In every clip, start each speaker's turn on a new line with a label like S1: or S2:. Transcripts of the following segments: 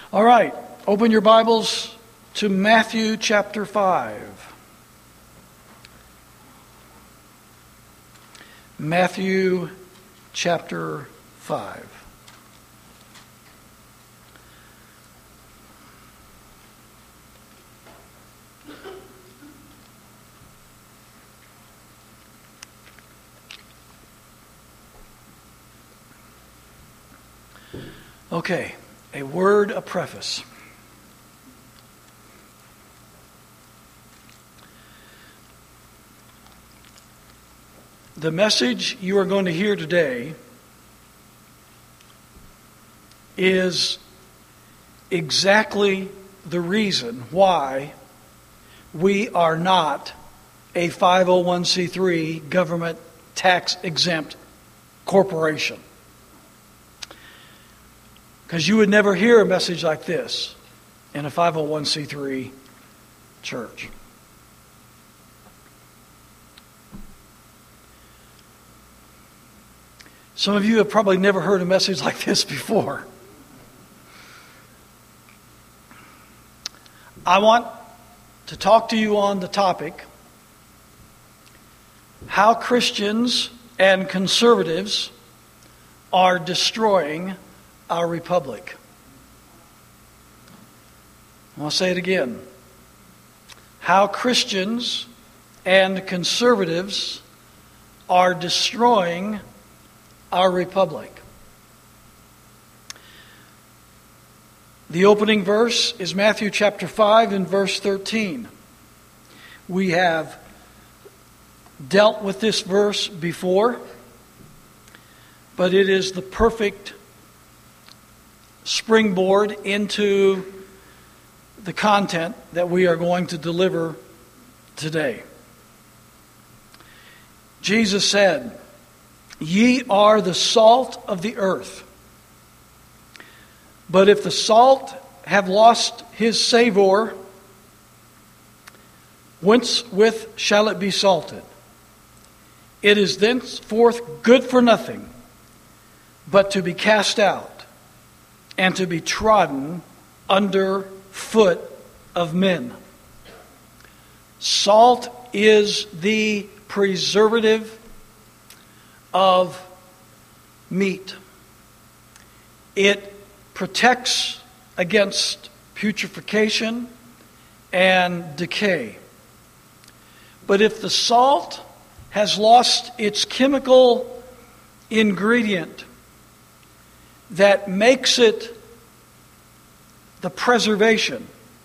S1: All right, open your Bibles to Matthew chapter 5. Matthew chapter 5. Okay, a word of preface. The message you are going to hear today is exactly the reason why we are not a 501c3 government tax exempt corporation. Because you would never hear a message like this in a 501c3 church. Some of you have probably never heard a message like this before. I want to talk to you on the topic, how Christians and conservatives are destroying our republic. I'll say it again. How Christians and conservatives are destroying our republic. The opening verse is Matthew chapter 5 and verse 13. We have dealt with this verse before, but it is the perfect springboard into the content that we are going to deliver today. Jesus said, "Ye are the salt of the earth. But if the salt have lost his savour, whence shall it be salted? It is thenceforth good for nothing, but to be cast out, and to be trodden under foot of men." Salt is the preservative of meat. It protects against putrefaction and decay. But if the salt has lost its chemical ingredient that makes it the preservation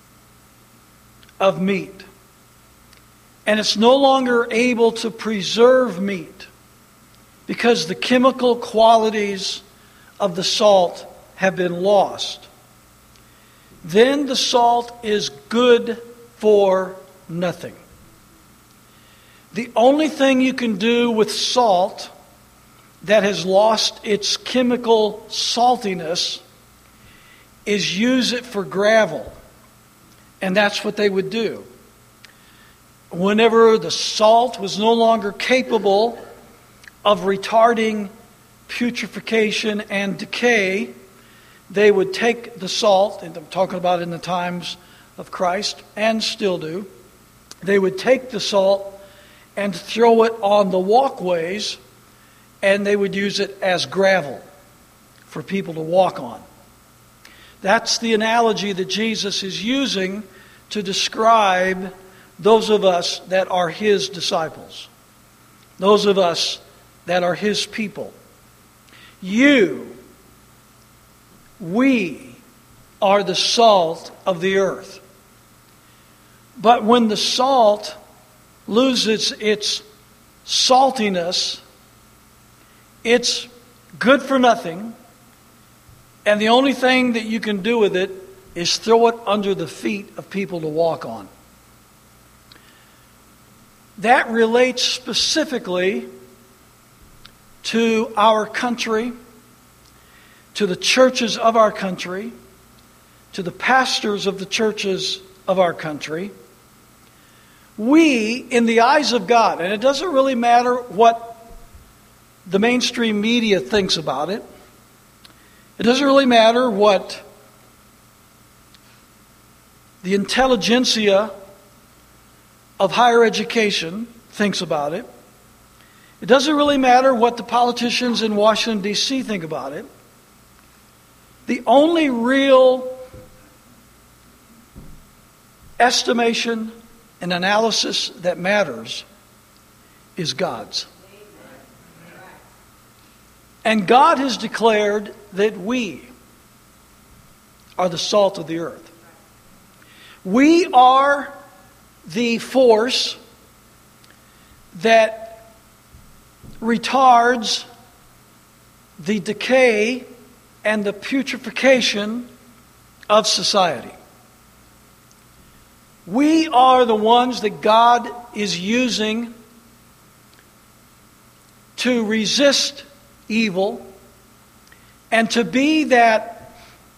S1: of meat, and it's no longer able to preserve meat because the chemical qualities of the salt have been lost, then the salt is good for nothing. The only thing you can do with salt that has lost its chemical saltiness is use it for gravel. And that's what they would do. Whenever the salt was no longer capable of retarding putrefaction and decay, they would take the salt, and I'm talking about in the times of Christ, and still do, they would take the salt and throw it on the walkways, and they would use it as gravel for people to walk on. That's the analogy that Jesus is using to describe those of us that are His disciples, those of us that are His people. We are the salt of the earth. But when the salt loses its saltiness, it's good for nothing, and the only thing that you can do with it is throw it under the feet of people to walk on. That relates specifically to our country, to the churches of our country, to the pastors of the churches of our country. We, in the eyes of God, and it doesn't really matter what the mainstream media thinks about it. It doesn't really matter what the intelligentsia of higher education thinks about it. It doesn't really matter what the politicians in Washington, D.C. think about it. The only real estimation and analysis that matters is God's. And God has declared that we are the salt of the earth. We are the force that retards the decay and the putrefaction of society. We are the ones that God is using to resist evil and to be that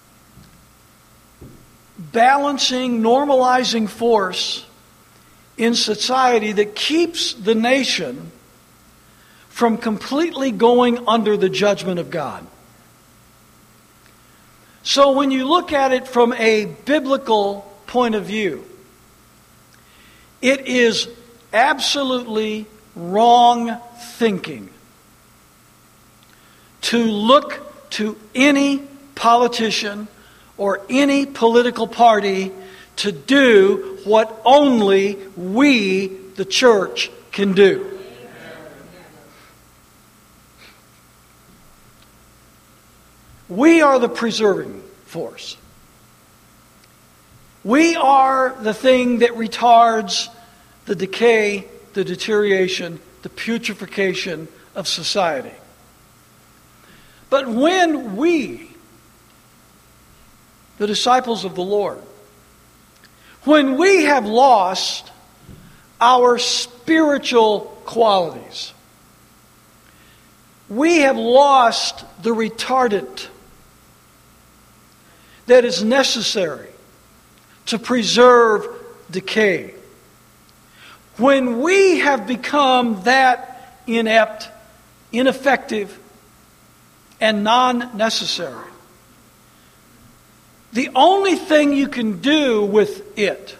S1: balancing, normalizing force in society that keeps the nation from completely going under the judgment of God. So when you look at it from a biblical point of view, it is absolutely wrong thinking to look to any politician or any political party to do what only we, the church, can do. We are the preserving force. We are the thing that retards the decay, the deterioration, the putrefaction of society. But when we, the disciples of the Lord, when we have lost our spiritual qualities, we have lost the retardant that is necessary to preserve decay. When we have become that inept, ineffective, and non-necessary, the only thing you can do with it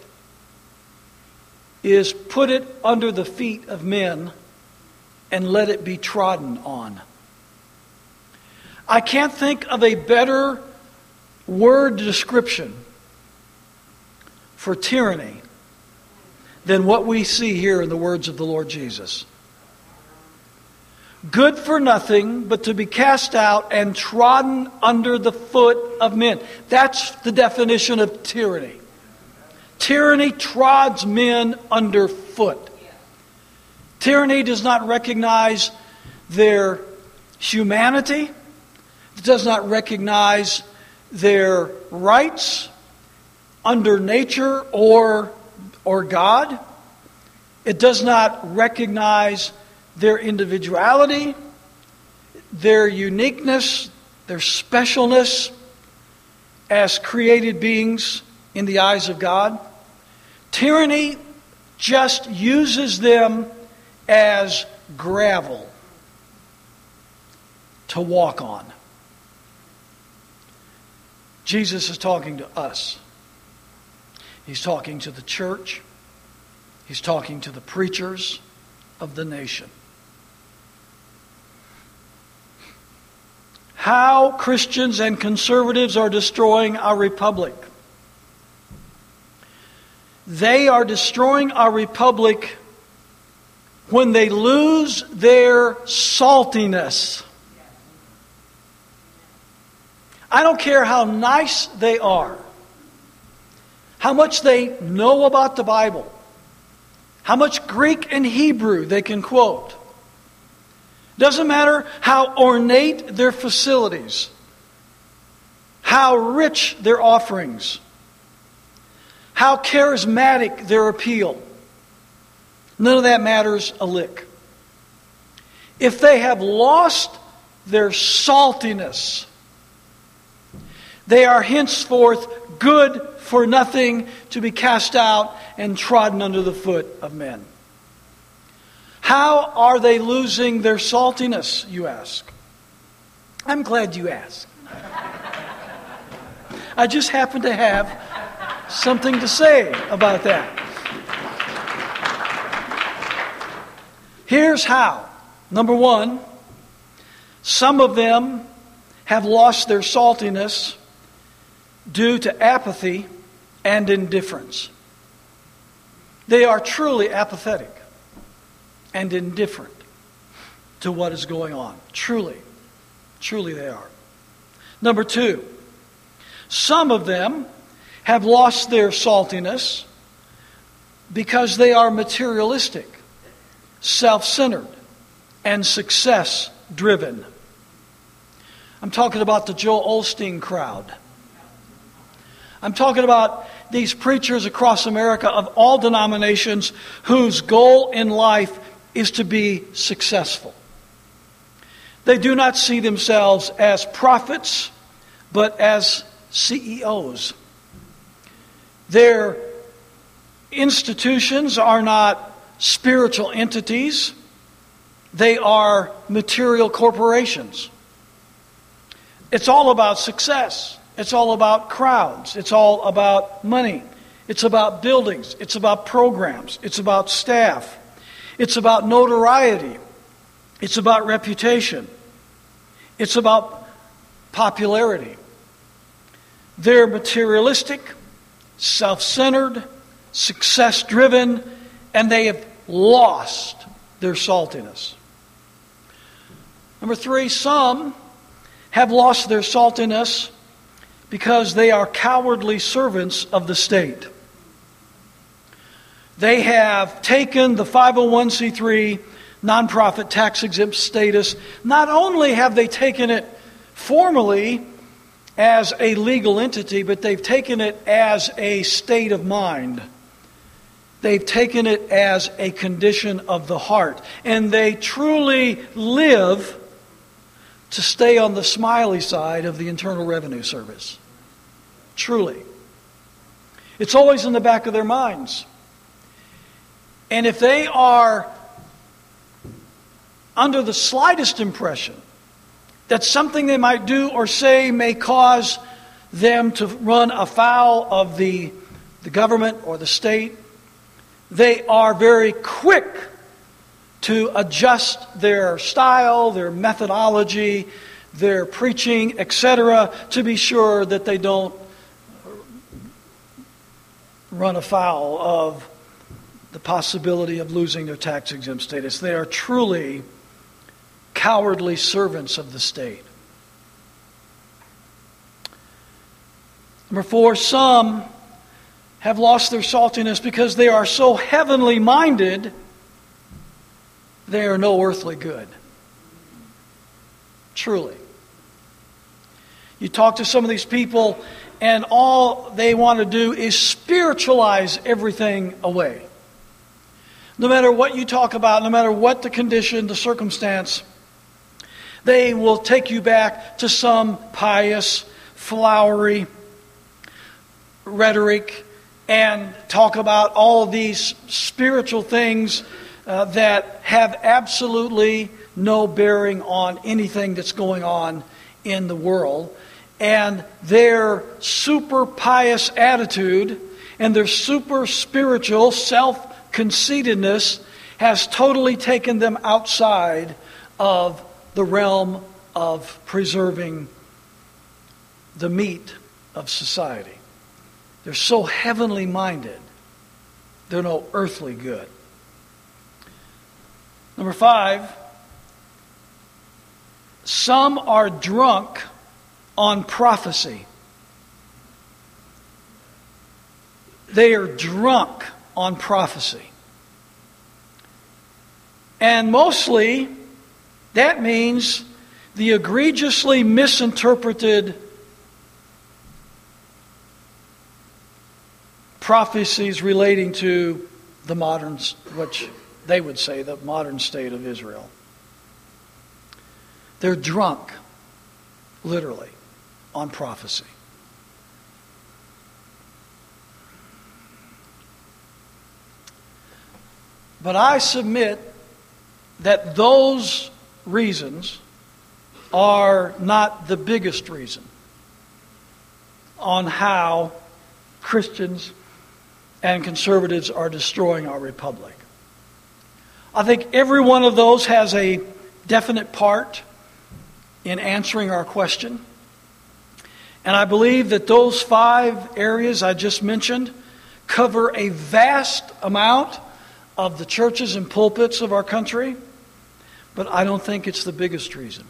S1: is put it under the feet of men and let it be trodden on. I can't think of a better word description for tyranny than what we see here in the words of the Lord Jesus. Good for nothing but to be cast out and trodden under the foot of men. That's the definition of tyranny. Tyranny trods men underfoot. Tyranny does not recognize their humanity. It does not recognize their rights under nature or God. It does not recognize their individuality, their uniqueness, their specialness as created beings in the eyes of God. Tyranny just uses them as gravel to walk on. Jesus is talking to us. He's talking to the church. He's talking to the preachers of the nation. How Christians and conservatives are destroying our republic. They are destroying our republic when they lose their saltiness. I don't care how nice they are, how much they know about the Bible, how much Greek and Hebrew they can quote. Doesn't matter how ornate their facilities, how rich their offerings, how charismatic their appeal. None of that matters a lick. If they have lost their saltiness, they are henceforth good for nothing, to be cast out and trodden under the foot of men. How are they losing their saltiness, you ask? I'm glad you asked. I just happen to have something to say about that. Here's how. Number one, some of them have lost their saltiness due to apathy and indifference. They are truly apathetic and indifferent to what is going on. Truly they are. Number two, some of them have lost their saltiness because they are materialistic, self-centered, and success-driven. I'm talking about the Joel Osteen crowd. I'm talking about these preachers across America of all denominations whose goal in life is to be successful. They do not see themselves as prophets, but as CEOs. Their institutions are not spiritual entities. They are material corporations. It's all about success. It's all about crowds. It's all about money. It's about buildings. It's about programs. It's about staff. It's about notoriety. It's about reputation. It's about popularity. They're materialistic, self-centered, success-driven, and they have lost their saltiness. Number three, some have lost their saltiness because they are cowardly servants of the state. They have taken the 501c3 nonprofit tax-exempt status. Not only have they taken it formally as a legal entity, but they've taken it as a state of mind. They've taken it as a condition of the heart. And they truly live to stay on the smiley side of the Internal Revenue Service. Truly. It's always in the back of their minds. And if they are under the slightest impression that something they might do or say may cause them to run afoul of the government or the state, they are very quick to adjust their style, their methodology, their preaching, etc., to be sure that they don't run afoul of the possibility of losing their tax-exempt status. They are truly cowardly servants of the state. Number four, some have lost their saltiness because they are so heavenly minded, they are no earthly good. Truly. You talk to some of these people, and all they want to do is spiritualize everything away. No matter what you talk about, no matter what the condition, the circumstance, they will take you back to some pious, flowery rhetoric and talk about all of these spiritual things that have absolutely no bearing on anything that's going on in the world. And their super pious attitude and their super spiritual self-conceitedness has totally taken them outside of the realm of preserving the meat of society. They're so heavenly minded, they're no earthly good. Number five, some are drunk on prophecy. They are drunk on prophecy. And mostly, that means the egregiously misinterpreted prophecies relating to the modern, which they would say, the modern state of Israel. They're drunk, literally, on prophecy. But I submit that those reasons are not the biggest reason on how Christians and conservatives are destroying our republic. I think every one of those has a definite part in answering our question. And I believe that those 5 areas I just mentioned cover a vast amount of the churches and pulpits of our country, but I don't think it's the biggest reason.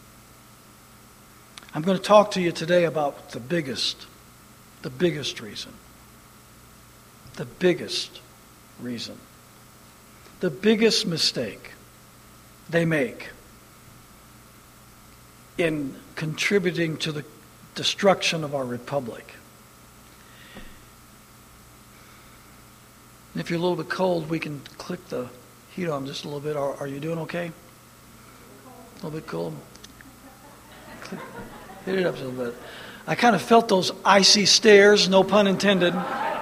S1: I'm going to talk to you today about the biggest reason. The biggest reason. The biggest mistake they make in contributing to the destruction of our republic. And if you're a little bit cold, we can click the heat on just a little bit. Are you doing okay? A little bit cold? Hit it up a little bit. I kind of felt those icy stares, no pun intended.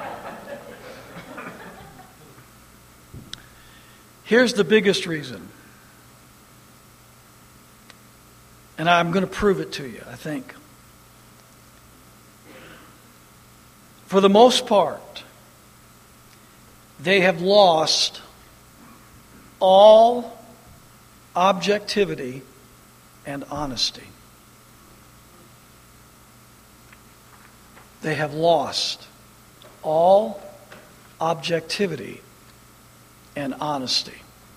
S1: Here's the biggest reason. And I'm going to prove it to you, I think. For the most part, they have lost all objectivity and honesty. They have lost all objectivity and honesty.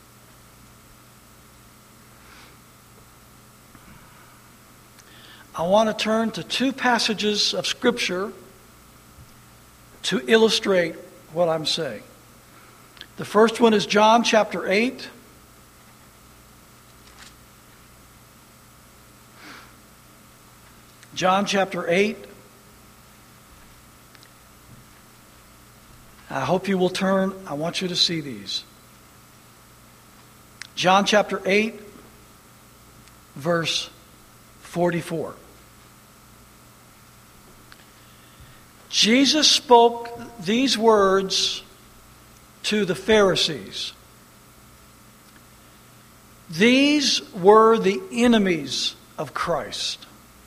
S1: I want to turn to 2 passages of Scripture to illustrate what I'm saying. The first one is John chapter 8. John chapter 8. I hope you will turn. I want you to see these. John chapter 8, verse 44. Jesus spoke these words to the Pharisees. These were the enemies of Christ,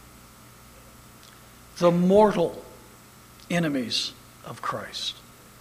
S1: the mortal enemies of Christ.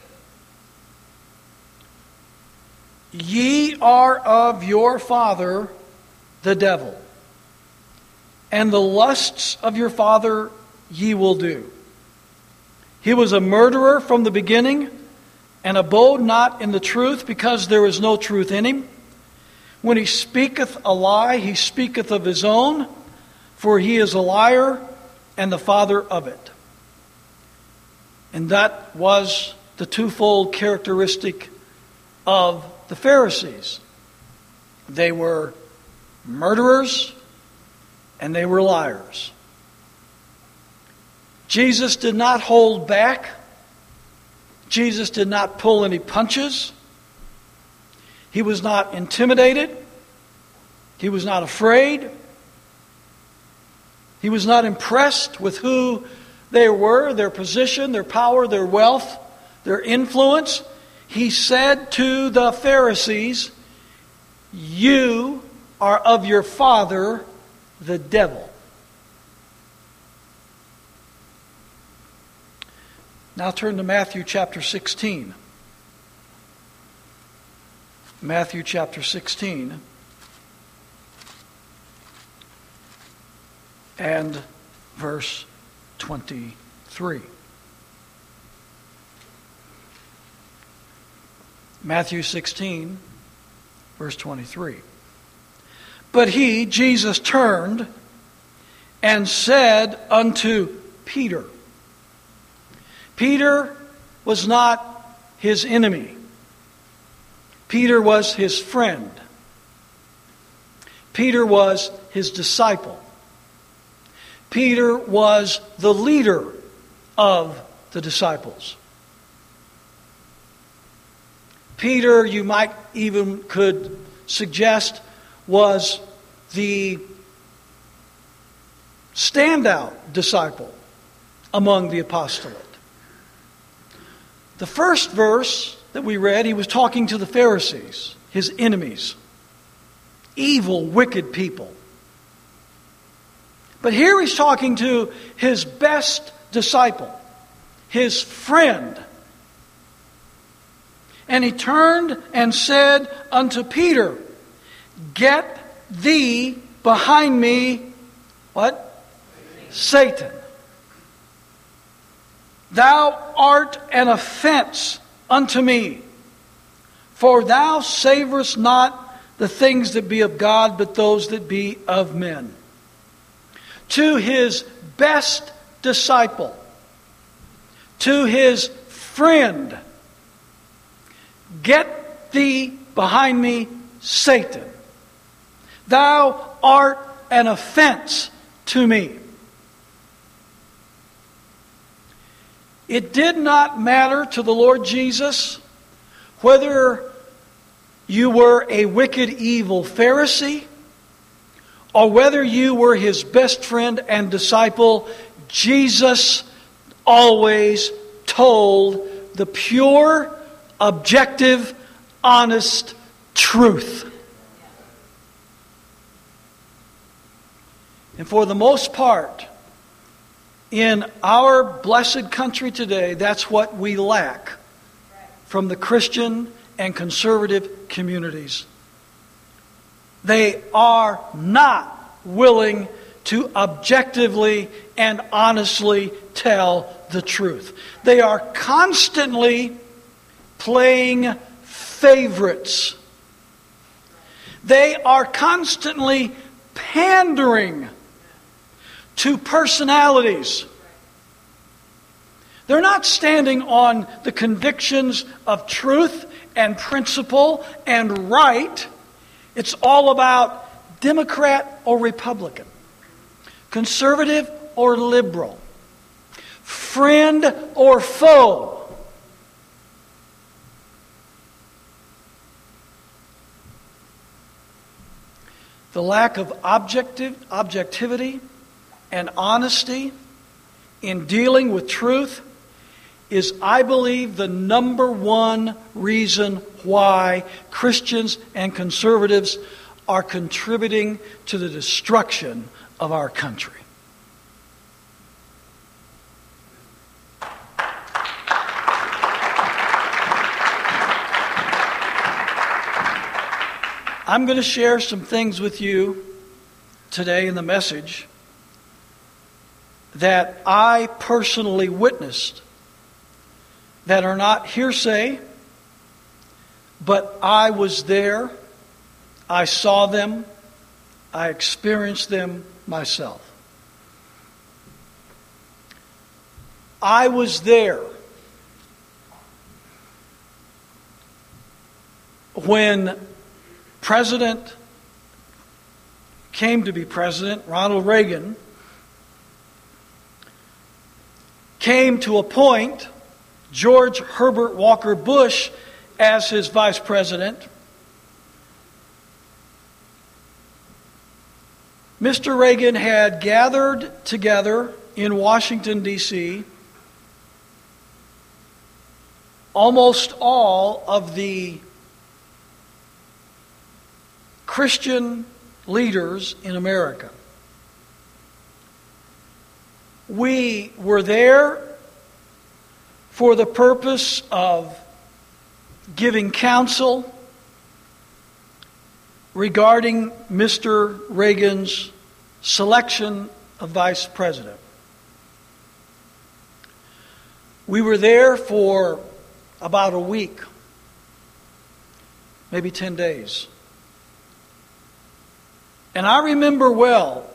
S1: Ye are of your father, the devil, and the lusts of your father ye will do. He was a murderer from the beginning, and abode not in the truth, because there is no truth in him. When he speaketh a lie, he speaketh of his own, for he is a liar and the father of it. And that was the twofold characteristic of the Pharisees. They were murderers and they were liars. Jesus did not hold back. Jesus did not pull any punches. He was not intimidated. He was not afraid. He was not impressed with who they were, their position, their power, their wealth, their influence. He said to the Pharisees, "You are of your father, the devil." Now turn to Matthew chapter 16. Matthew chapter 16 and verse 23. Matthew 16, verse 23. But he, Jesus, turned and said unto Peter. Peter was not his enemy. Peter was his friend. Peter was his disciple. Peter was the leader of the disciples. Peter, you might even could suggest, was the standout disciple among the apostolate. The first verse that we read, he was talking to the Pharisees, his enemies, evil, wicked people. But here he's talking to his best disciple, his friend. And he turned and said unto Peter, Get thee behind me, what? Satan. Thou art an offense unto me, for thou savorest not the things that be of God, but those that be of men. To his best disciple, to his friend, Get thee behind me, Satan. Thou art an offense to me. It did not matter to the Lord Jesus whether you were a wicked, evil Pharisee or whether you were his best friend and disciple. Jesus always told the pure, objective, honest truth. And for the most part, in our blessed country today, that's what we lack from the Christian and conservative communities. They are not willing to objectively and honestly tell the truth. They are constantly playing favorites. They are constantly pandering to personalities. They're not standing on the convictions of truth and principle and right. It's all about Democrat or Republican, conservative or liberal, friend or foe. The lack of objectivity and honesty in dealing with truth is, I believe, the number one reason why Christians and conservatives are contributing to the destruction of our country. I'm going to share some things with you today in the message that I personally witnessed that are not hearsay, but I was there, I saw them, I experienced them myself. I was there when President came to be president, Ronald Reagan, came to appoint George Herbert Walker Bush as his vice president. Mr. Reagan had gathered together in Washington, D.C., almost all of the Christian leaders in America. We were there for the purpose of giving counsel regarding Mr. Reagan's selection of vice president. We were there for about a week, maybe 10 days. And I remember well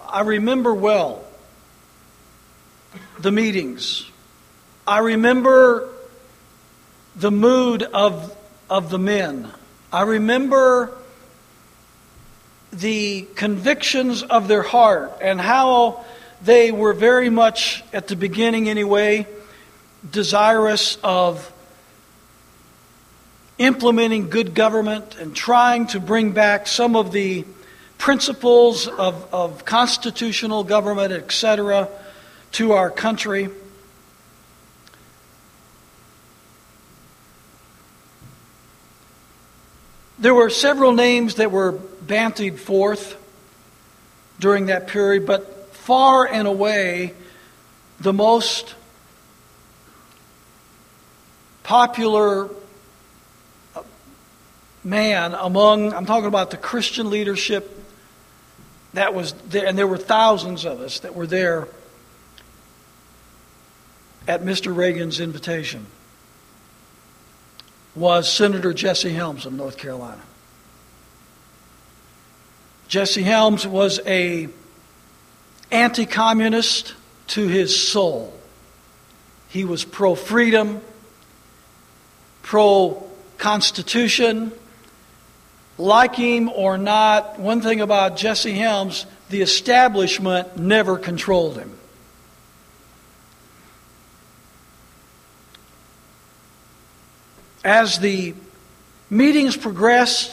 S1: the meetings. I remember the mood of the men. I remember the convictions of their heart and how they were very much, at the beginning anyway, desirous of implementing good government and trying to bring back some of the principles of constitutional government, etc., to our country. There were several names that were bandied forth during that period, but far and away the most popular man among, I'm talking about the Christian leadership that was there, and there were thousands of us that were there at Mr. Reagan's invitation, was Senator Jesse Helms of North Carolina. Jesse Helms was an anti-communist to his soul. He was pro-freedom, pro-constitution. Like him or not, one thing about Jesse Helms, the establishment never controlled him. As the meetings progressed,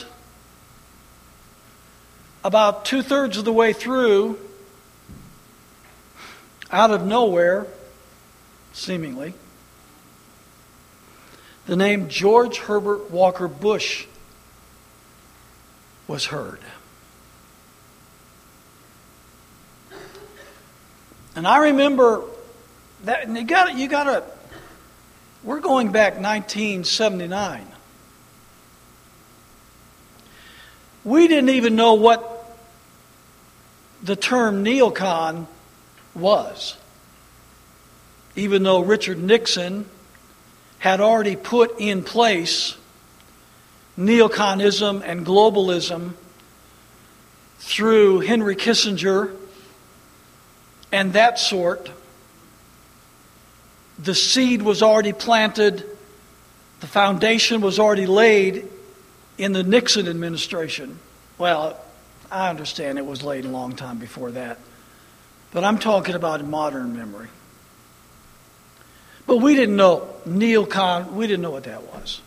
S1: about 2/3 of the way through, out of nowhere, seemingly, the name George Herbert Walker Bush was heard. And I remember that, and you got to, we're going back 1979. We didn't even know what the term neocon was, even though Richard Nixon had already put in place neoconism and globalism through Henry Kissinger and that sort. The seed was already planted, the foundation was already laid in the Nixon administration. Well, I understand it was laid a long time before that, but I'm talking about in modern memory. But we didn't know neocon, we didn't know what that was.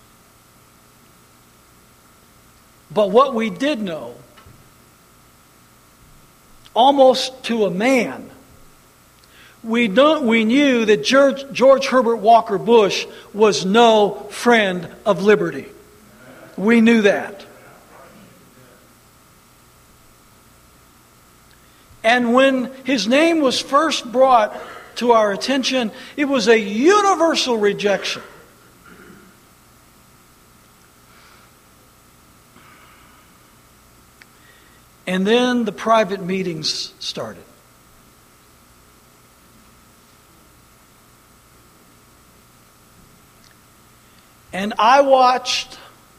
S1: But what we did know, almost to a man, we knew that George Herbert Walker Bush was no friend of liberty. We knew that. And when his name was first brought to our attention, it was a universal rejection. And then the private meetings started. And I watched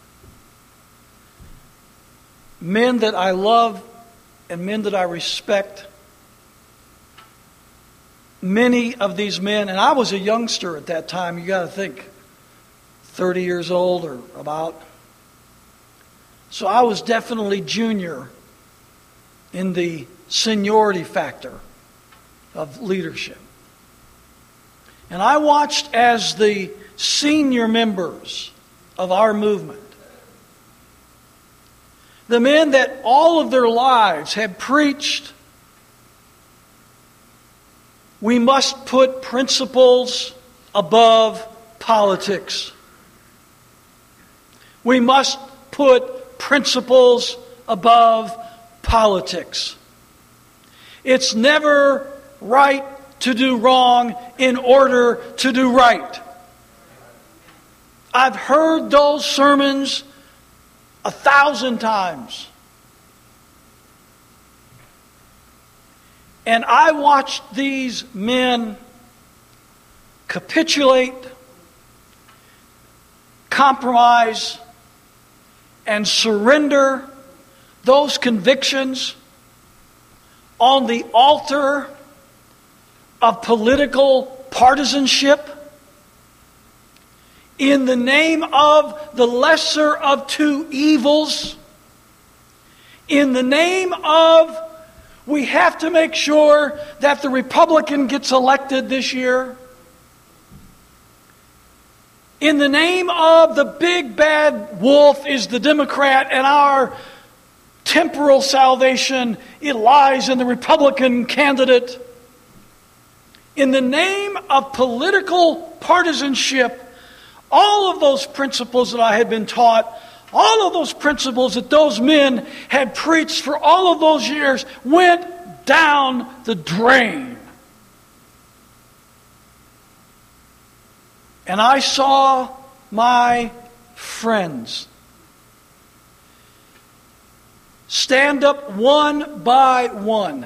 S1: men that I love and men that I respect. Many of these men, and I was a youngster at that time, you got to think, 30 years old or about. So I was definitely junior in the seniority factor of leadership. And I watched as the senior members of our movement, the men that all of their lives had preached, we must put principles above politics. We must put principles above politics. It's never right to do wrong in order to do right. I've heard those sermons 1,000 times. And I watched these men capitulate, compromise, and surrender those convictions on the altar of political partisanship in the name of the lesser of two evils, in the name of we have to make sure that the Republican gets elected this year, in the name of the big bad wolf is the Democrat and our temporal salvation, it lies in the Republican candidate. In the name of political partisanship, all of those principles that I had been taught, all of those principles that those men had preached for all of those years went down the drain. And I saw my friends, stand up one by one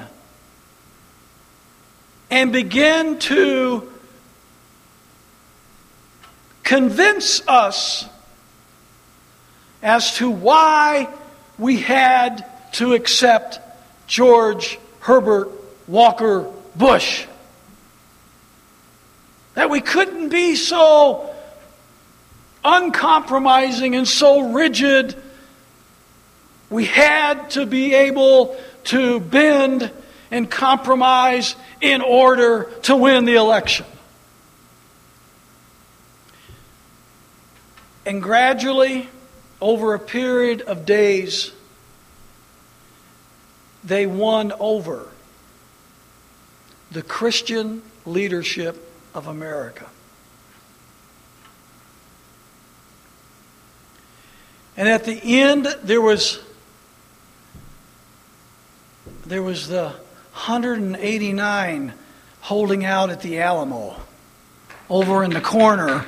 S1: and begin to convince us as to why we had to accept George Herbert Walker Bush. That we couldn't be so uncompromising and so rigid. We had to be able to bend and compromise in order to win the election. And gradually, over a period of days, they won over the Christian leadership of America. And at the end, there was the 189 holding out at the Alamo over in the corner.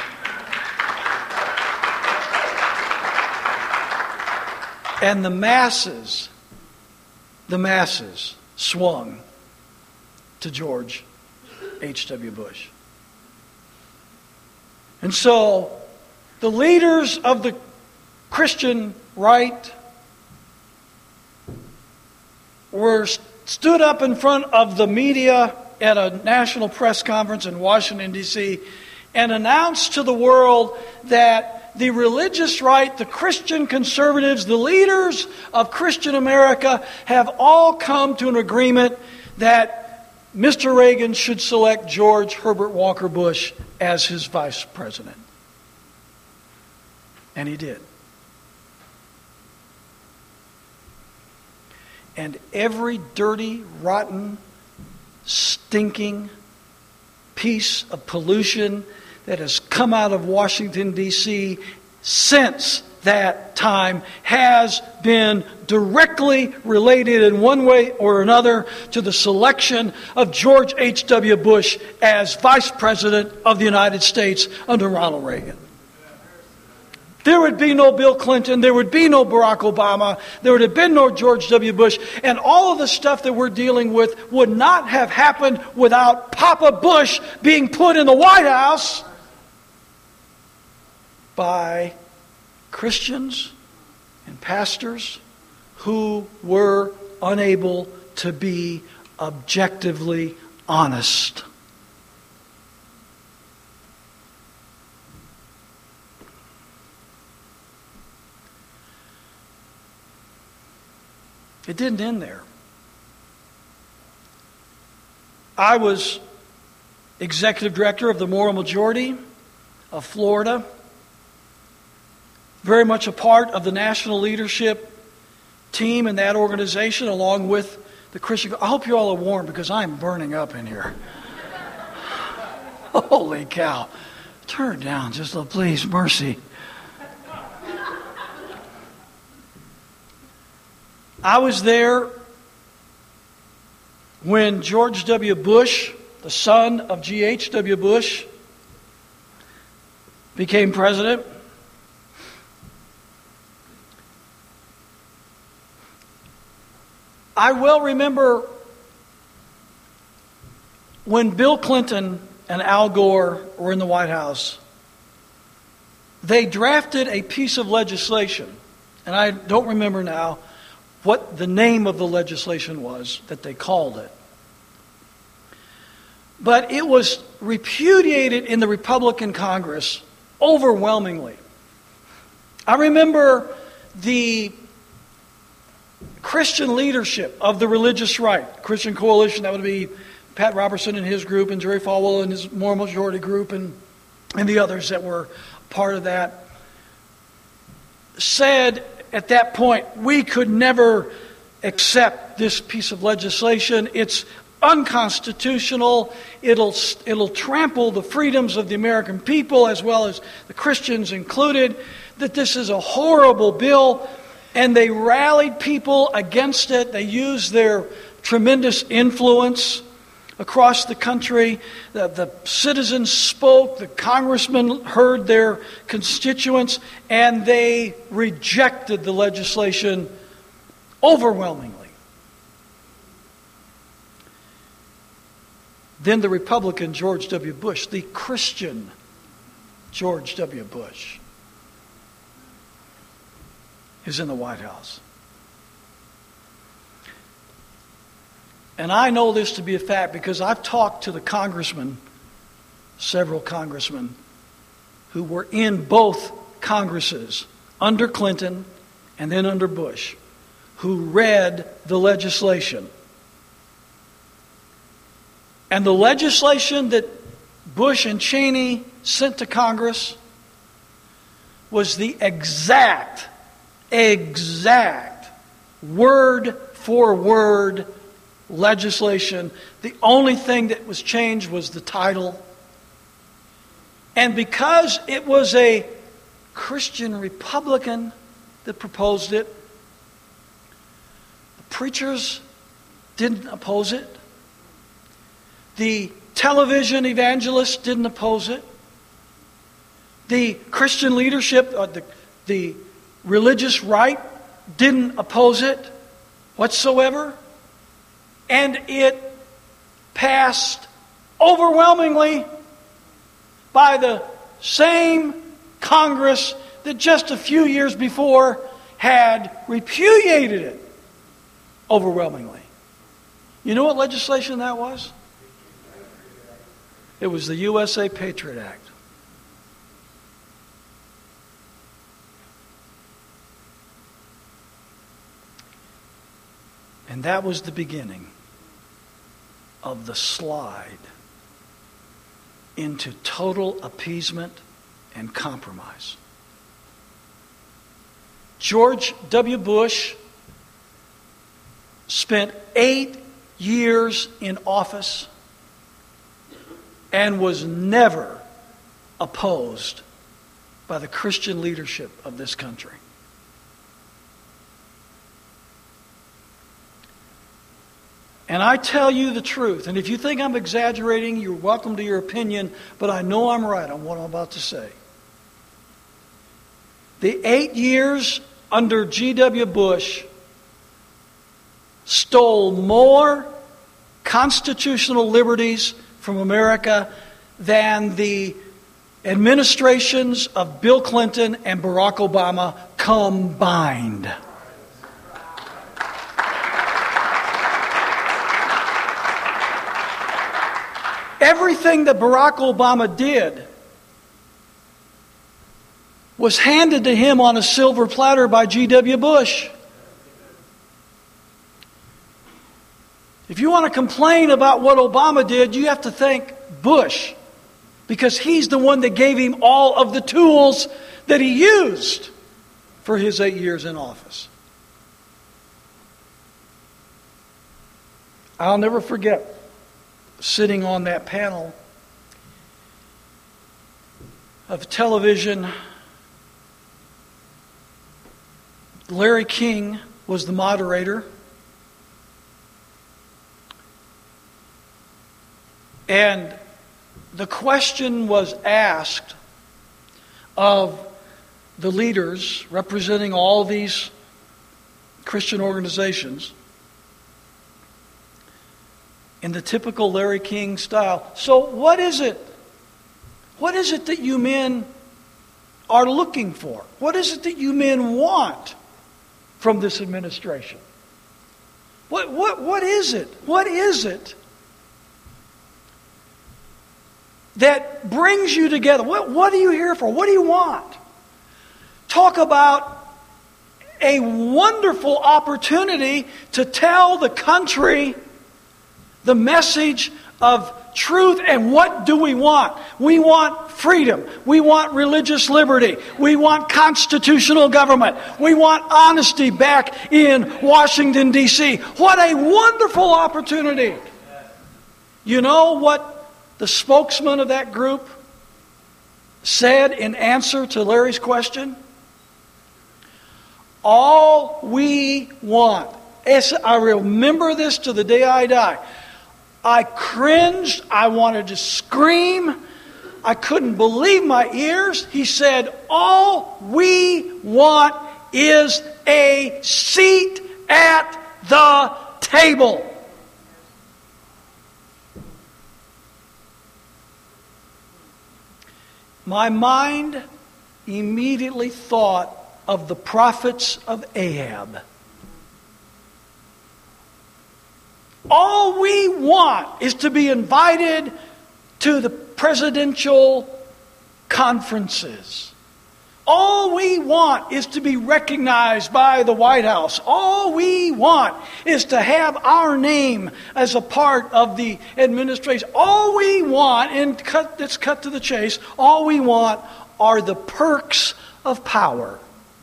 S1: And the masses swung to George H.W. Bush. And so the leaders of the Christian right stood up in front of the media at a national press conference in Washington, D.C., and announced to the world that the religious right, the Christian conservatives, the leaders of Christian America have all come to an agreement that Mr. Reagan should select George Herbert Walker Bush as his vice president. And he did. And every dirty, rotten, stinking piece of pollution that has come out of Washington, D.C. since that time has been directly related in one way or another to the selection of George H.W. Bush as Vice President of the United States under Ronald Reagan. There would be no Bill Clinton, there would be no Barack Obama, there would have been no George W. Bush, and all of the stuff that we're dealing with would not have happened without Papa Bush being put in the White House by Christians and pastors who were unable to be objectively honest. It didn't end there. I was executive director of the Moral Majority of Florida, very much a part of the national leadership team in that organization, along with the Christian. I hope you all are warm because I'm burning up in here. Holy cow. Turn it down just a please, mercy. I was there when George W. Bush, the son of G.H.W. Bush, became president. I well remember when Bill Clinton and Al Gore were in the White House, they drafted a piece of legislation, and I don't remember now what the name of the legislation was that they called it. But it was repudiated in the Republican Congress overwhelmingly. I remember the Christian leadership of the religious right, Christian Coalition, that would be Pat Robertson and his group, and Jerry Falwell and his Moral Majority group, and the others that were part of that, said at that point, we could never accept this piece of legislation. It's unconstitutional. It'll trample the freedoms of the American people as well as the Christians included, that this is a horrible bill. And they rallied people against it. They used their tremendous influence across the country. The citizens spoke, the congressmen heard their constituents, and they rejected the legislation overwhelmingly. Then the Republican George W. Bush, the Christian George W. Bush, is in the White House. And I know this to be a fact because I've talked to the congressmen, several congressmen, who were in both Congresses, under Clinton and then under Bush, who read the legislation. And the legislation that Bush and Cheney sent to Congress was the exact word for word legislation. The only thing that was changed was the title. And because it was a Christian Republican that proposed it, the preachers didn't oppose it. The television evangelists didn't oppose it. The Christian leadership, the religious right, didn't oppose it whatsoever. And it passed overwhelmingly by the same Congress that just a few years before had repudiated it overwhelmingly. You know what legislation that was? It was the USA Patriot Act. And that was the beginning of the slide into total appeasement and compromise. George W. Bush spent 8 years in office and was never opposed by the Christian leadership of this country. And I tell you the truth, and if you think I'm exaggerating, you're welcome to your opinion, but I know I'm right on what I'm about to say. The 8 years under G.W. Bush stole more constitutional liberties from America than the administrations of Bill Clinton and Barack Obama combined. Everything that Barack Obama did was handed to him on a silver platter by G.W. Bush. If you want to complain about what Obama did, you have to thank Bush, because he's the one that gave him all of the tools that he used for his 8 years in office. I'll never forget sitting on that panel of television. Larry King was the moderator. And the question was asked of the leaders representing all these Christian organizations in the typical Larry King style. So what is it? What is it that you men are looking for? What is it that you men want from this administration? What is it? What is it that brings you together? What are you here for? What do you want? Talk about a wonderful opportunity to tell the country the message of truth. And what do we want? We want freedom. We want religious liberty. We want constitutional government. We want honesty back in Washington, D.C. What a wonderful opportunity. You know what the spokesman of that group said in answer to Larry's question? All we want, I remember this to the day I die, I cringed. I wanted to scream. I couldn't believe my ears. He said, all we want is a seat at the table. My mind immediately thought of the prophets of Ahab. All we want is to be invited to the presidential conferences. All we want is to be recognized by the White House. All we want is to have our name as a part of the administration. All we want, and let's cut to the chase, all we want are the perks of power.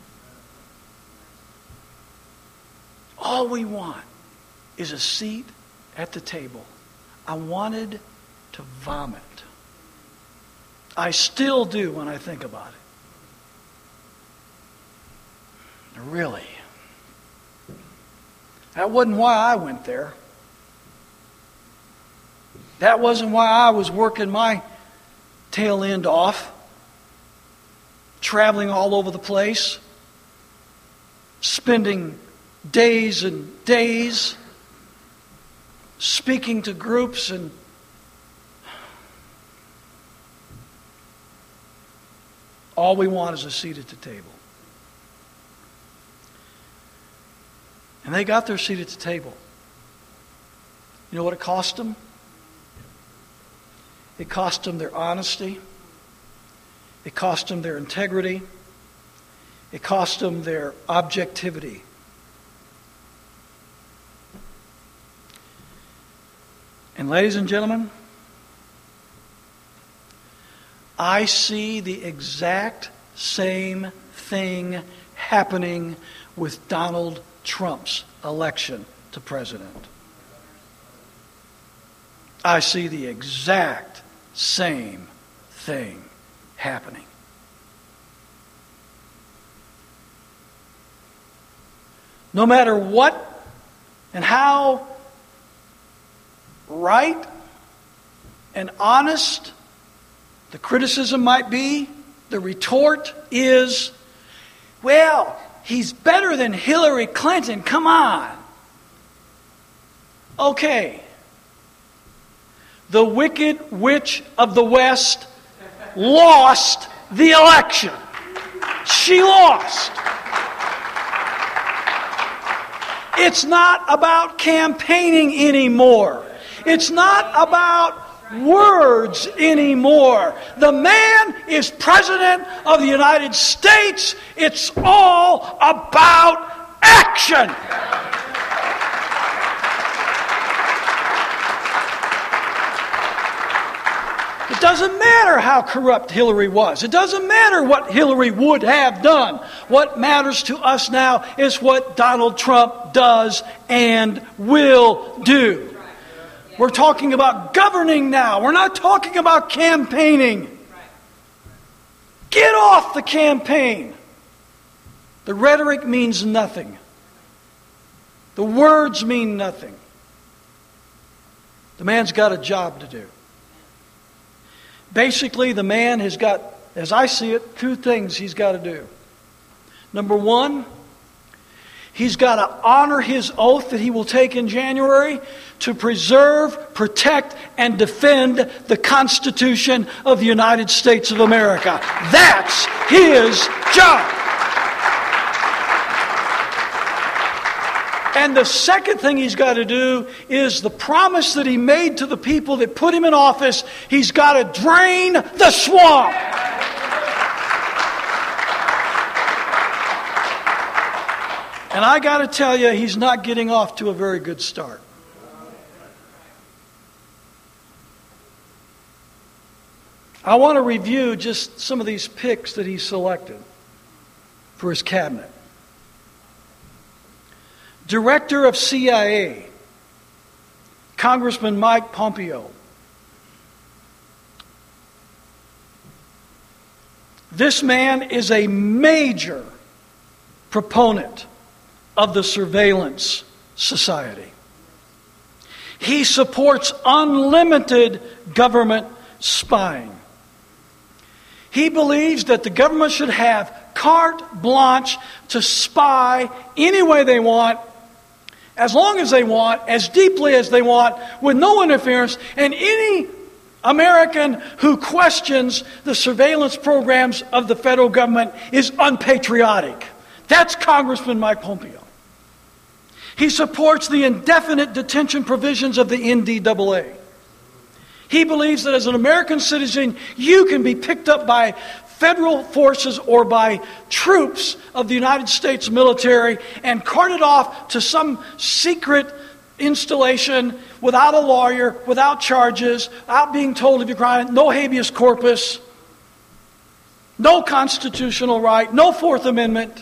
S1: All we want is a seat at the table. I wanted to vomit. I still do when I think about it. Really. That wasn't why I went there. That wasn't why I was working my tail end off, traveling all over the place, spending days and days speaking to groups and all we want is a seat at the table. And they got their seat at the table. You know what it cost them? It cost them their honesty. It cost them their integrity. It cost them their objectivity. And ladies and gentlemen, I see the exact same thing happening with Donald Trump's election to president. I see the exact same thing happening. No matter what and how right and honest the criticism might be, the retort is, well, he's better than Hillary Clinton. Come on. Okay. The Wicked Witch of the West lost the election. She lost. It's not about campaigning anymore. It's not about words anymore. The man is president of the United States. It's all about action. It doesn't matter how corrupt Hillary was. It doesn't matter what Hillary would have done. What matters to us now is what Donald Trump does and will do. We're talking about governing now. We're not talking about campaigning. Get off the campaign. The rhetoric means nothing. The words mean nothing. The man's got a job to do. Basically, the man has got, as I see it, two things he's got to do. Number one, he's got to honor his oath that he will take in January to preserve, protect, and defend the Constitution of the United States of America. That's his job. And the second thing he's got to do is the promise that he made to the people that put him in office. He's got to drain the swamp. And I got to tell you, he's not getting off to a very good start. I want to review just some of these picks that he selected for his cabinet. Director of CIA, Congressman Mike Pompeo. This man is a major proponent of the surveillance society. He supports unlimited government spying. He believes that the government should have carte blanche to spy any way they want, as long as they want, as deeply as they want, with no interference. And any American who questions the surveillance programs of the federal government is unpatriotic. That's Congressman Mike Pompeo. He supports the indefinite detention provisions of the NDAA. He believes that as an American citizen, you can be picked up by federal forces or by troops of the United States military and carted off to some secret installation without a lawyer, without charges, without being told of your crime, no habeas corpus, no constitutional right, no Fourth Amendment.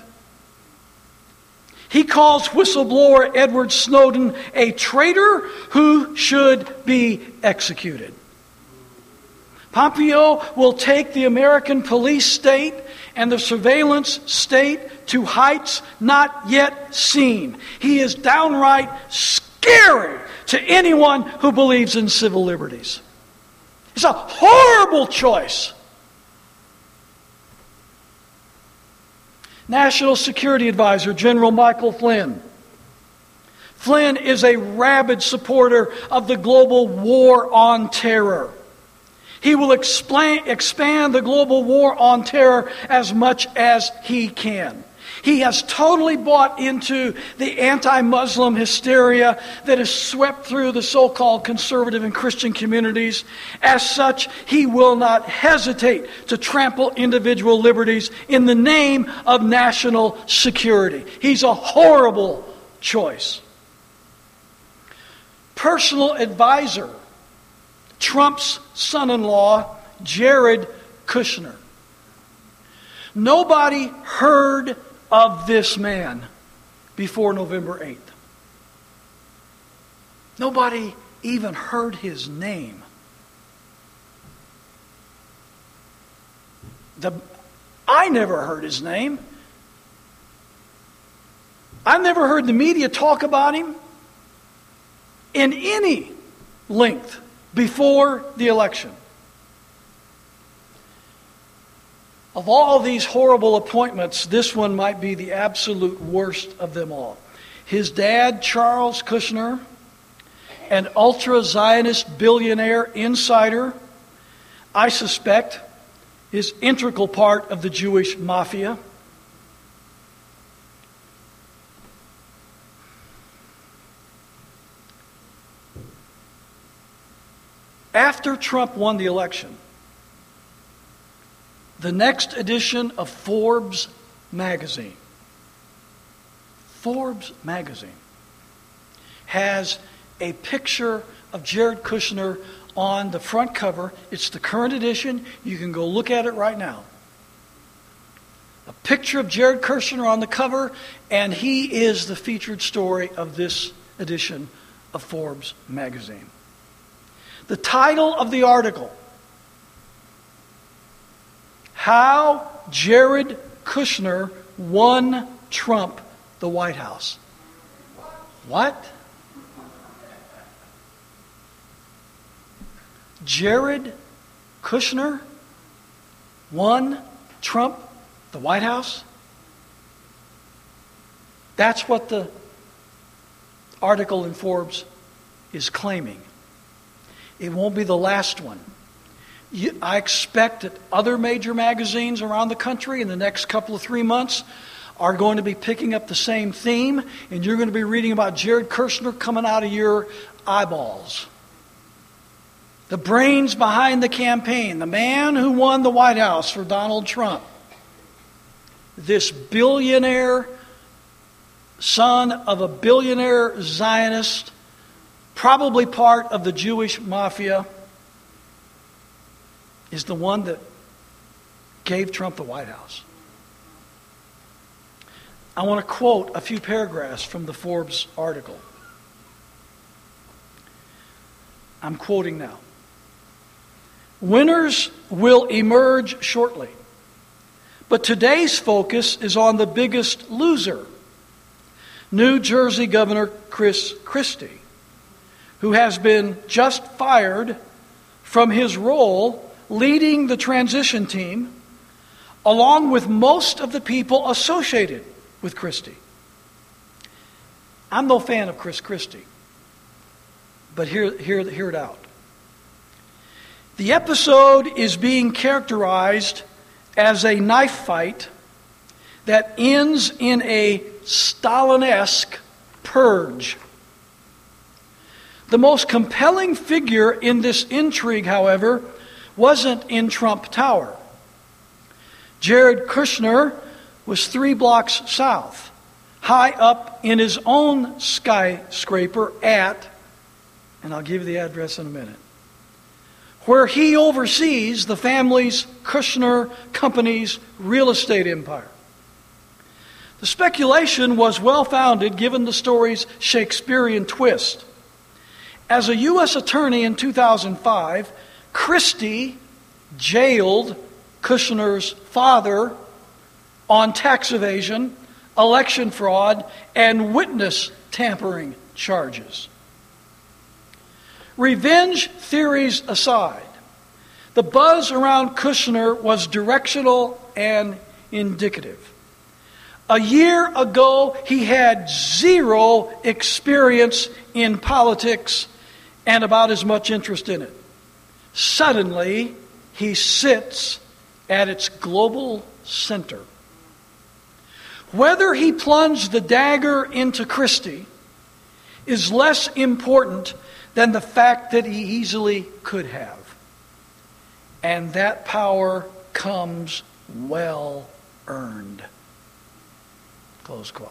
S1: He calls whistleblower Edward Snowden a traitor who should be executed. Pompeo will take the American police state and the surveillance state to heights not yet seen. He is downright scary to anyone who believes in civil liberties. It's a horrible choice. National Security Advisor General Michael Flynn. Flynn is a rabid supporter of the global war on terror. He will expand the global war on terror as much as he can. He has totally bought into the anti-Muslim hysteria that has swept through the so-called conservative and Christian communities. As such, he will not hesitate to trample individual liberties in the name of national security. He's a horrible choice. Personal advisor, Trump's son-in-law, Jared Kushner. Nobody heard of this man before November 8th. Nobody even heard his name. I never heard his name. I never heard the media talk about him in any length before the election. Of all these horrible appointments, this one might be the absolute worst of them all. His dad, Charles Kushner, an ultra-Zionist billionaire insider, I suspect is integral part of the Jewish mafia. After Trump won the election, the next edition of Forbes magazine has a picture of Jared Kushner on the front cover. It's the current edition. You can go look at it right now. A picture of Jared Kushner on the cover, and he is the featured story of this edition of Forbes magazine. The title of the article: How Jared Kushner Won Trump the White House. What? Jared Kushner won Trump the White House? That's what the article in Forbes is claiming. It won't be the last one. I expect that other major magazines around the country in the next couple of 3 months are going to be picking up the same theme, and you're going to be reading about Jared Kushner coming out of your eyeballs. The brains behind the campaign, the man who won the White House for Donald Trump. This billionaire, son of a billionaire Zionist, probably part of the Jewish mafia, is the one that gave Trump the White House. I want to quote a few paragraphs from the Forbes article. I'm quoting now. Winners will emerge shortly, but today's focus is on the biggest loser, New Jersey Governor Chris Christie, who has been just fired from his role leading the transition team, along with most of the people associated with Christie. I'm no fan of Chris Christie, but hear it out. The episode is being characterized as a knife fight that ends in a Stalin-esque purge. The most compelling figure in this intrigue, however, wasn't in Trump Tower. Jared Kushner was 3 blocks south, high up in his own skyscraper at, and I'll give you the address in a minute, where he oversees the family's Kushner Company's real estate empire. The speculation was well-founded given the story's Shakespearean twist. As a U.S. attorney in 2005, Christie jailed Kushner's father on tax evasion, election fraud, and witness tampering charges. Revenge theories aside, the buzz around Kushner was directional and indicative. A year ago, he had 0 experience in politics and about as much interest in it. Suddenly, he sits at its global center. Whether he plunged the dagger into Christie is less important than the fact that he easily could have. And that power comes well earned. Close quote.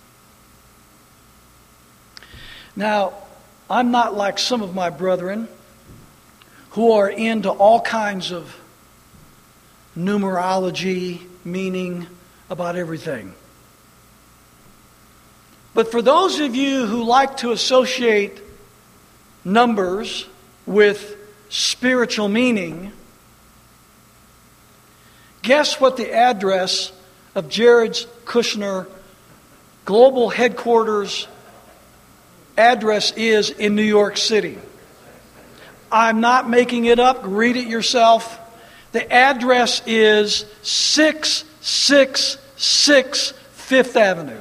S1: Now, I'm not like some of my brethren who are into all kinds of numerology, meaning about everything. But for those of you who like to associate numbers with spiritual meaning, guess what the address of Jared Kushner global headquarters address is in New York City? I'm not making it up. Read it yourself. The address is 666 Fifth Avenue.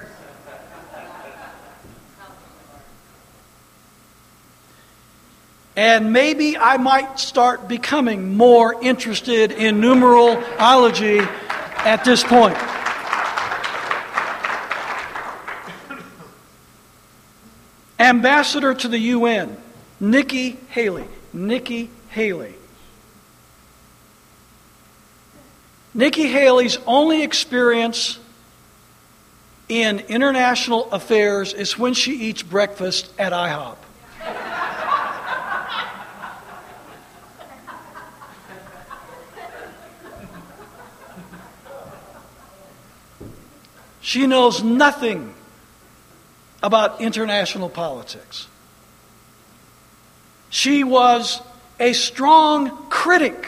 S1: And maybe I might start becoming more interested in numerology at this point. Ambassador to the UN, Nikki Haley. Nikki Haley. Nikki Haley's only experience in international affairs is when she eats breakfast at IHOP. She knows nothing about international politics. She was a strong critic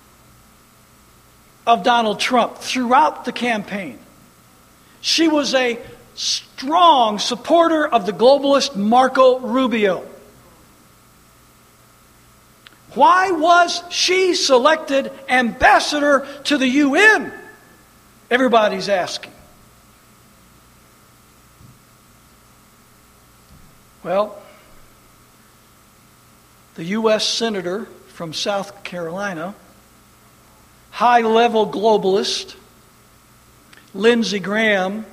S1: of Donald Trump throughout the campaign. She was a strong supporter of the globalist Marco Rubio. Why was she selected ambassador to the UN? Everybody's asking. Well, the U.S. Senator from South Carolina, high-level globalist, Lindsey Graham,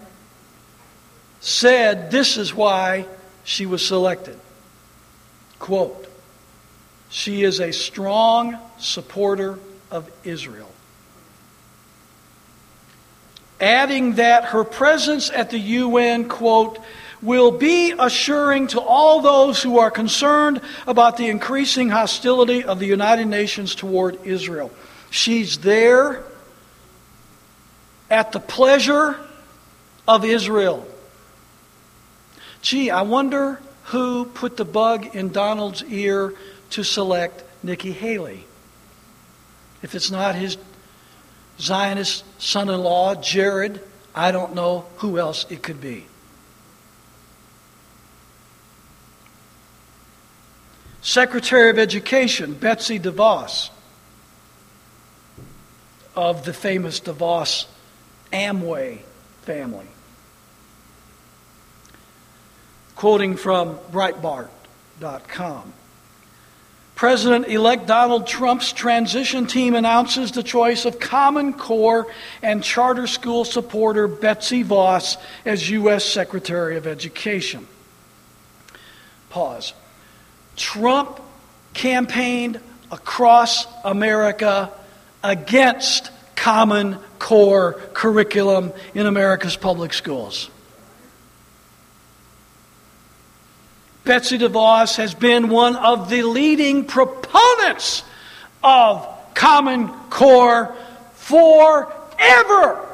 S1: said this is why she was selected. Quote, "She is a strong supporter of Israel." Adding that her presence at the UN, quote, "will be assuring to all those who are concerned about the increasing hostility of the United Nations toward Israel." She's there at the pleasure of Israel. Gee, I wonder who put the bug in Donald's ear to select Nikki Haley. If it's not his Zionist son-in-law, Jared, I don't know who else it could be. Secretary of Education, Betsy DeVos, of the famous DeVos Amway family. Quoting from Breitbart.com. President-elect Donald Trump's transition team announces the choice of Common Core and charter school supporter Betsy DeVos as U.S. Secretary of Education. Pause. Trump campaigned across America against Common Core curriculum in America's public schools. Betsy DeVos has been one of the leading proponents of Common Core forever.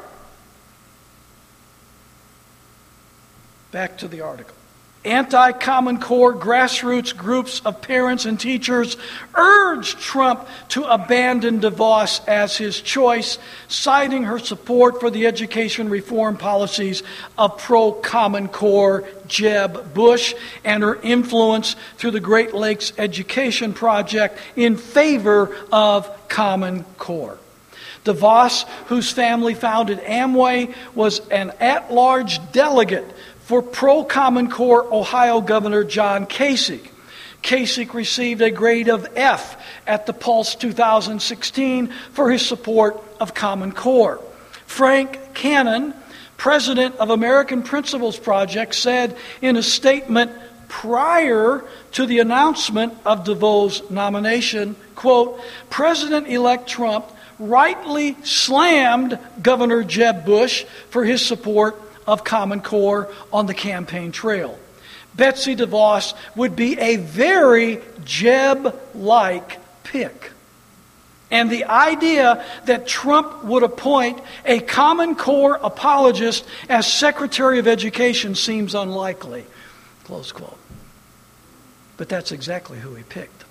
S1: Back to the article. Anti-Common Core grassroots groups of parents and teachers urged Trump to abandon DeVos as his choice, citing her support for the education reform policies of pro-Common Core Jeb Bush and her influence through the Great Lakes Education Project in favor of Common Core. DeVos, whose family founded Amway, was an at-large delegate for pro-Common Core Ohio Governor John Kasich. Kasich received a grade of F at the Pulse 2016 for his support of Common Core. Frank Cannon, president of American Principles Project, said in a statement prior to the announcement of DeVos' nomination, quote, President-elect Trump rightly slammed Governor Jeb Bush for his support of Common Core on the campaign trail. Betsy DeVos would be a very Jeb-like pick. And the idea that Trump would appoint a Common Core apologist as Secretary of Education seems unlikely. Close quote. But that's exactly who he picked.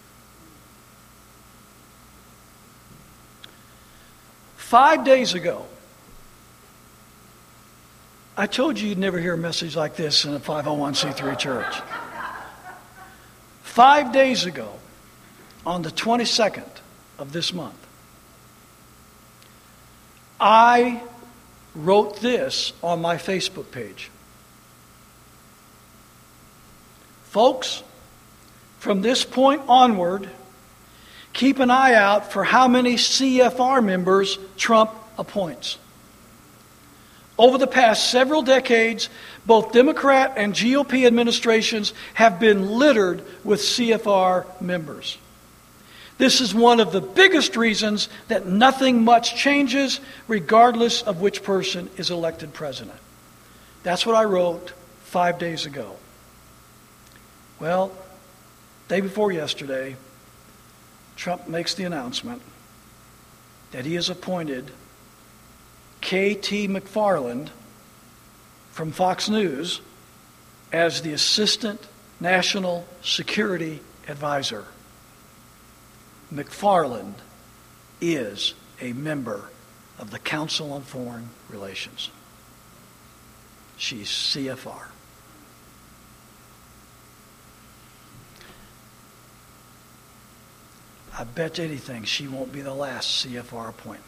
S1: 5 days ago, I told you you'd never hear a message like this in a 501c3 church. 5 days ago, on the 22nd of this month, I wrote this on my Facebook page. Folks, from this point onward, keep an eye out for how many CFR members Trump appoints. Over the past several decades, both Democrat and GOP administrations have been littered with CFR members. This is one of the biggest reasons that nothing much changes regardless of which person is elected president. That's what I wrote 5 days ago. Well, day before yesterday, Trump makes the announcement that he has appointed K.T. McFarland from Fox News as the Assistant National Security Advisor. McFarland is a member of the Council on Foreign Relations. She's CFR. I bet you anything she won't be the last CFR appointment.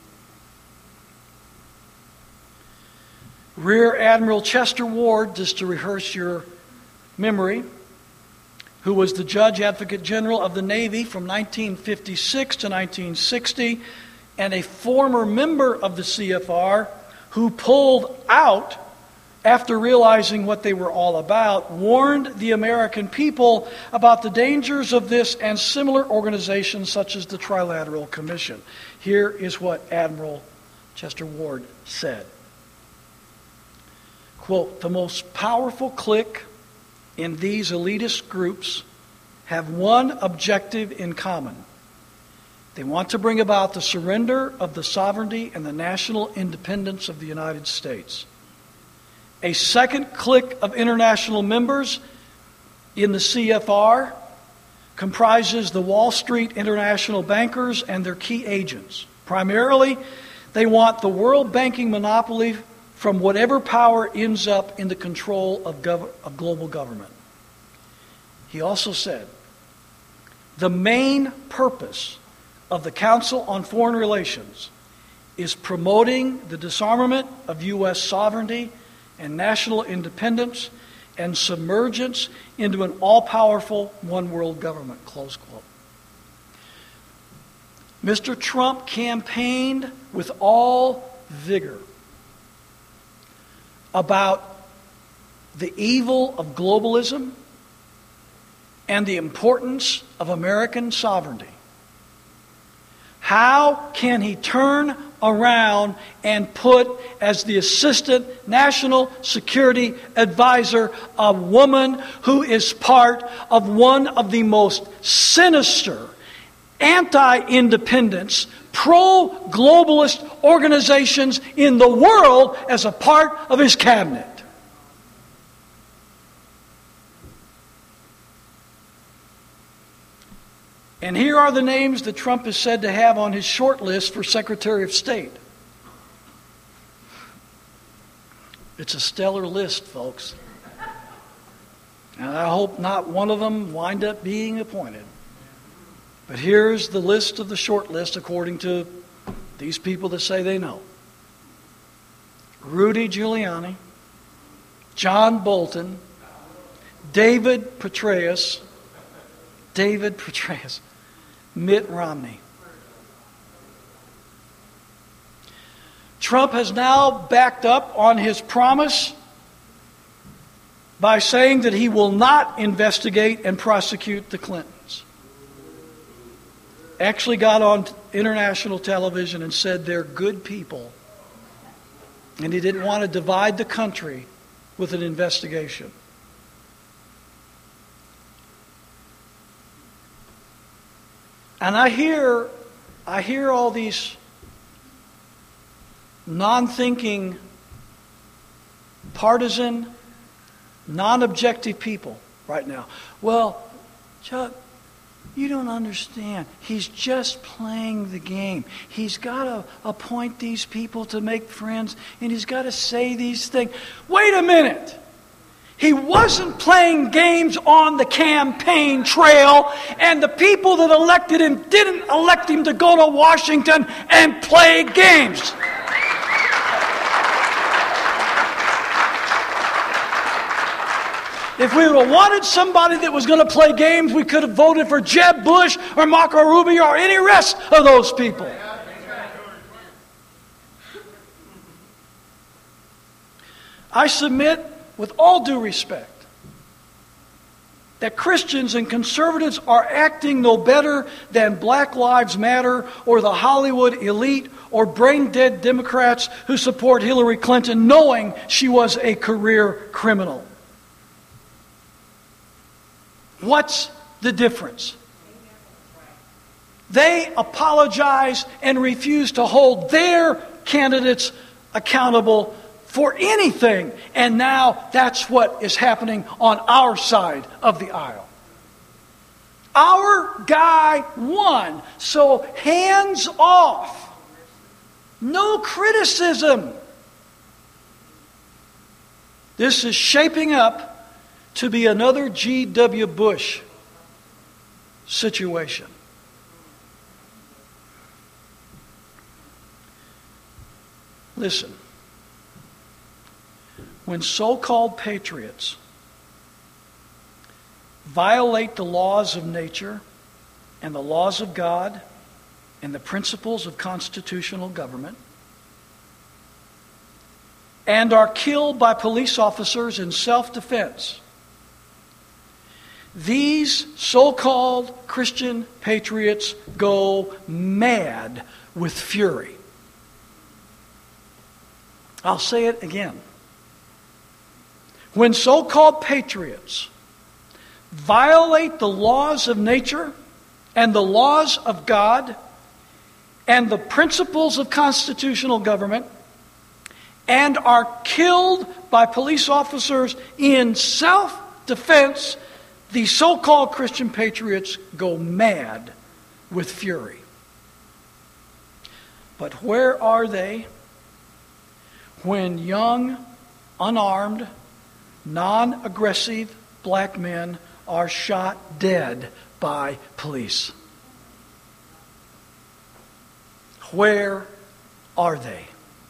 S1: Rear Admiral Chester Ward, just to rehearse your memory, who was the Judge Advocate General of the Navy from 1956 to 1960, and a former member of the CFR who pulled out after realizing what they were all about, warned the American people about the dangers of this and similar organizations such as the Trilateral Commission. Here is what Admiral Chester Ward said. Quote, the most powerful clique in these elitist groups have one objective in common. They want to bring about the surrender of the sovereignty and the national independence of the United States. A second clique of international members in the CFR comprises the Wall Street international bankers and their key agents. Primarily, they want the world banking monopoly from whatever power ends up in the control of global government. He also said, The main purpose of the Council on Foreign Relations is promoting the disarmament of U.S. sovereignty and national independence and submergence into an all-powerful one-world government, close quote. Mr. Trump campaigned with all vigor about the evil of globalism and the importance of American sovereignty. How can he turn around and put as the Assistant National Security Advisor a woman who is part of one of the most sinister, anti-independence, pro-globalist organizations in the world as a part of his cabinet? And here are the names that Trump is said to have on his short list for Secretary of State. It's a stellar list, folks. And I hope not one of them wind up being appointed. But here's the list of the short list according to these people that say they know. Rudy Giuliani, John Bolton, David Petraeus, Mitt Romney. Trump has now backed up on his promise by saying that he will not investigate and prosecute the Clintons. Actually got on international television and said they're good people. And he didn't want to divide the country with an investigation. And I hear all these non-thinking, partisan, non-objective people right now. Well, Chuck, you don't understand. He's just playing the game. He's got to appoint these people to make friends, and he's got to say these things. Wait a minute. He wasn't playing games on the campaign trail, and the people that elected him didn't elect him to go to Washington and play games. If we would have wanted somebody that was going to play games, we could have voted for Jeb Bush or Marco Rubio or any rest of those people. I submit, with all due respect, that Christians and conservatives are acting no better than Black Lives Matter or the Hollywood elite or brain-dead Democrats who support Hillary Clinton knowing she was a career criminal. What's the difference? They apologize and refuse to hold their candidates accountable for anything. And now that's what is happening on our side of the aisle. Our guy won, so hands off. No criticism. This is shaping up to be another G.W. Bush situation. Listen. When so-called patriots violate the laws of nature and the laws of God and the principles of constitutional government and are killed by police officers in self-defense, these so-called Christian patriots go mad with fury. I'll say it again. When so-called patriots violate the laws of nature and the laws of God and the principles of constitutional government and are killed by police officers in self-defense, the so-called Christian patriots go mad with fury. But where are they when young, unarmed, non-aggressive black men are shot dead by police. Where are they?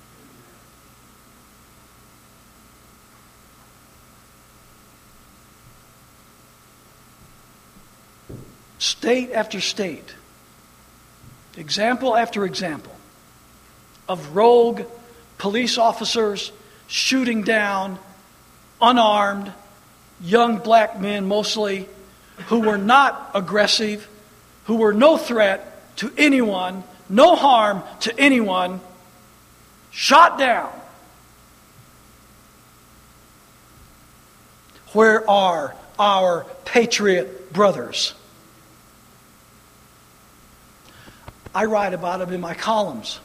S1: State after state, example after example of rogue police officers shooting down unarmed young black men, mostly, who were not aggressive, who were no threat to anyone, no harm to anyone, shot down. Where are our patriot brothers? I write about them in my columns.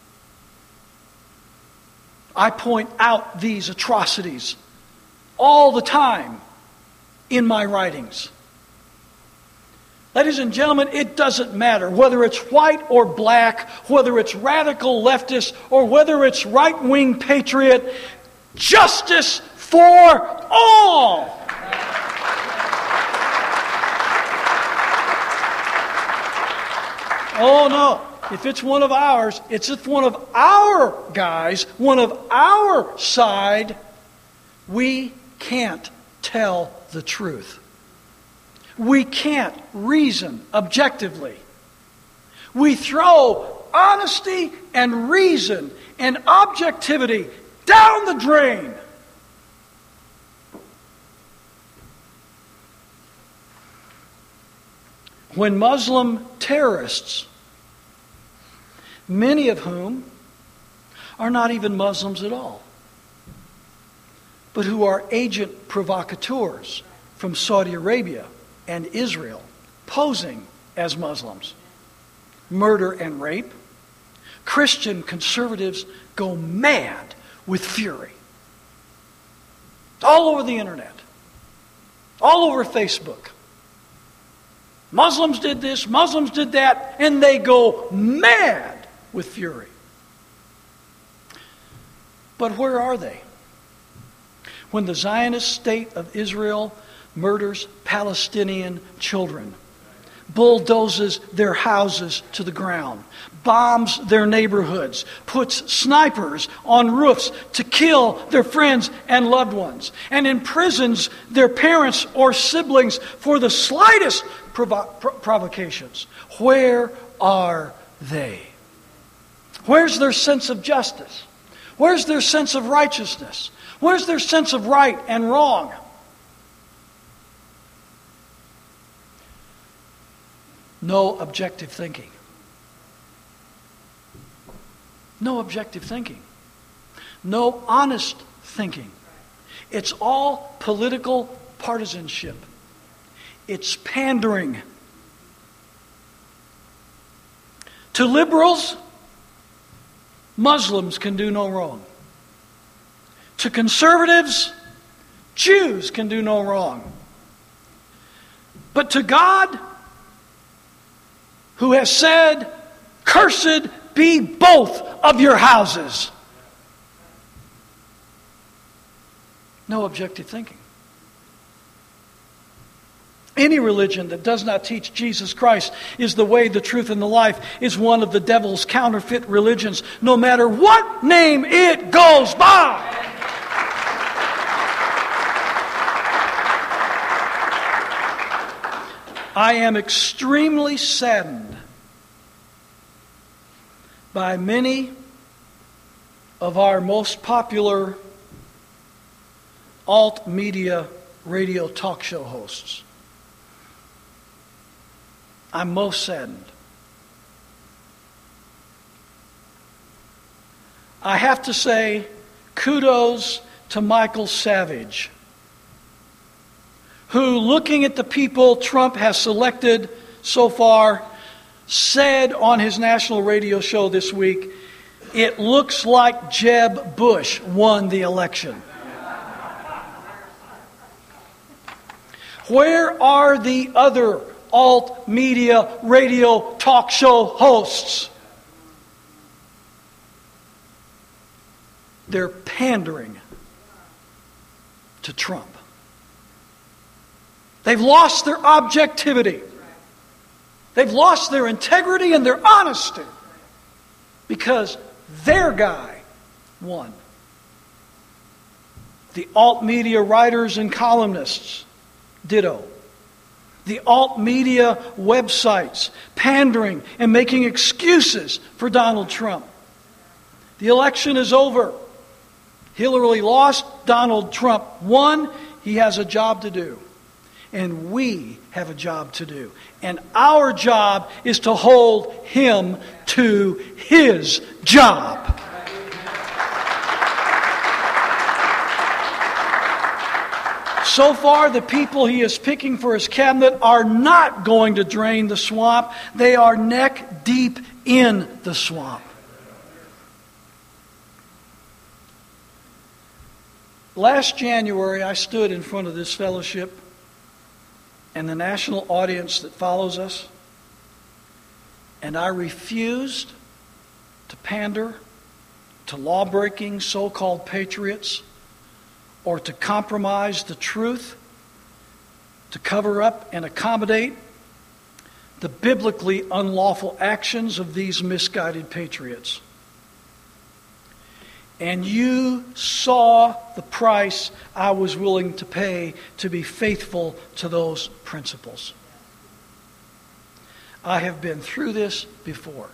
S1: I point out these atrocities all the time in my writings. Ladies and gentlemen, it doesn't matter whether it's white or black, whether it's radical leftist or whether it's right-wing patriot, justice for all. Oh no, if it's one of ours, it's if one of our guys, one of our side, we can't tell the truth. We can't reason objectively. We throw honesty and reason and objectivity down the drain. When Muslim terrorists, many of whom are not even Muslims at all, but who are agent provocateurs from Saudi Arabia and Israel, posing as Muslims, murder and rape, Christian conservatives go mad with fury. All over the internet, all over Facebook. Muslims did this, Muslims did that, and they go mad with fury. But where are they? When the Zionist state of Israel murders Palestinian children, bulldozes their houses to the ground, bombs their neighborhoods, puts snipers on roofs to kill their friends and loved ones, and imprisons their parents or siblings for the slightest provocations. Where are they? Where's their sense of justice? Where's their sense of righteousness? Where's their sense of right and wrong? No objective thinking. No objective thinking. No honest thinking. It's all political partisanship. It's pandering. To liberals, Muslims can do no wrong. To conservatives, Jews can do no wrong. But to God, who has said, "Cursed be both of your houses," no objective thinking. Any religion that does not teach Jesus Christ is the way, the truth, and the life is one of the devil's counterfeit religions, no matter what name it goes by. I am extremely saddened by many of our most popular alt-media radio talk show hosts. I'm most saddened. I have to say, kudos to Michael Savage, who, looking at the people Trump has selected so far, said on his national radio show this week, "It looks like Jeb Bush won the election." Where are the other alt-media radio talk show hosts? They're pandering to Trump. They've lost their objectivity. They've lost their integrity and their honesty because their guy won. The alt media writers and columnists, ditto. The alt media websites pandering and making excuses for Donald Trump. The election is over. Hillary lost, Donald Trump won. He has a job to do. And we have a job to do. And our job is to hold him to his job. So far, the people he is picking for his cabinet are not going to drain the swamp. They are neck deep in the swamp. Last January, I stood in front of this fellowship and the national audience that follows us, and I refused to pander to law-breaking so-called patriots or to compromise the truth, to cover up and accommodate the biblically unlawful actions of these misguided patriots. And you saw the price I was willing to pay to be faithful to those principles. I have been through this before.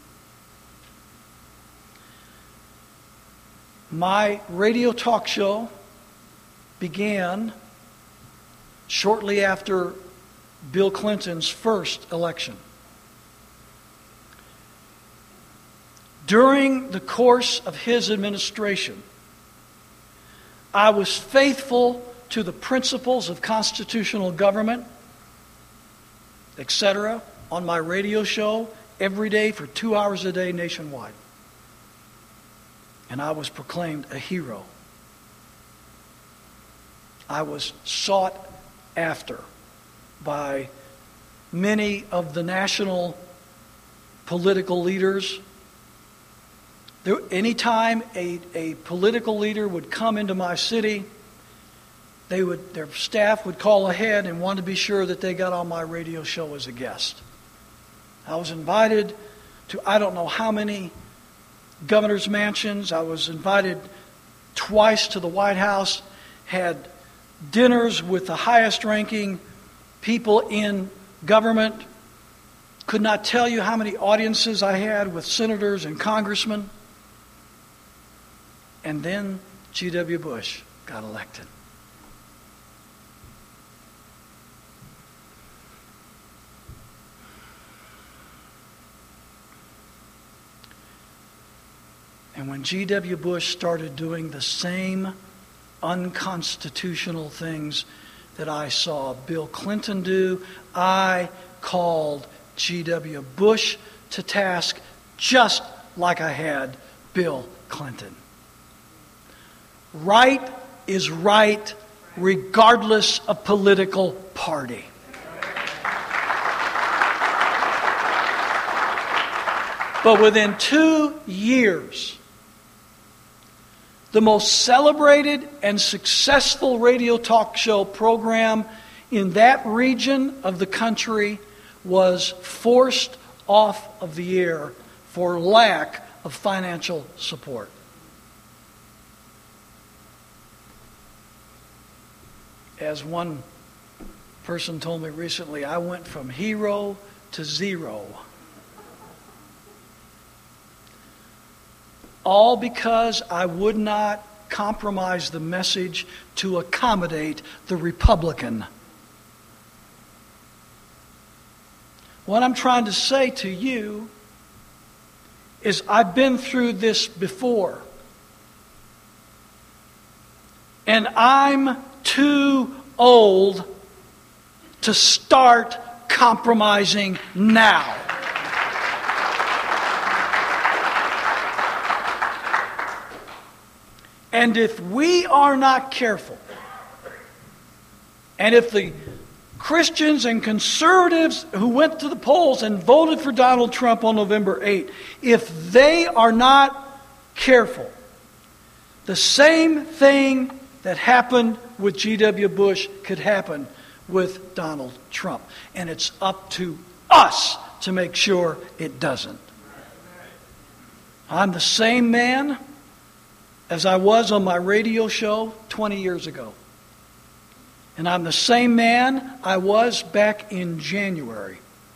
S1: My radio talk show began shortly after Bill Clinton's first election. During the course of his administration, I was faithful to the principles of constitutional government, etc., on my radio show every day for 2 hours a day nationwide. And I was proclaimed a hero. I was sought after by many of the national political leaders. Anytime a political leader would come into my city, their staff would call ahead and want to be sure that they got on my radio show as a guest. I was invited to I don't know how many governor's mansions. I was invited twice to the White House, had dinners with the highest ranking people in government. Could not tell you how many audiences I had with senators and congressmen. And then G.W. Bush got elected. And when G.W. Bush started doing the same unconstitutional things that I saw Bill Clinton do, I called G.W. Bush to task just like I had Bill Clinton. Right is right regardless of political party. But within 2 years, the most celebrated and successful radio talk show program in that region of the country was forced off of the air for lack of financial support. As one person told me recently, I went from hero to zero. All because I would not compromise the message to accommodate the Republican. What I'm trying to say to you is I've been through this before. And I'm too old to start compromising now. And if we are not careful, and if the Christians and conservatives who went to the polls and voted for Donald Trump on November 8th, if they are not careful, the same thing that happened with G.W. Bush could happen with Donald Trump. And it's up to us to make sure it doesn't. I'm the same man as I was on my radio show 20 years ago. And I'm the same man I was back in January.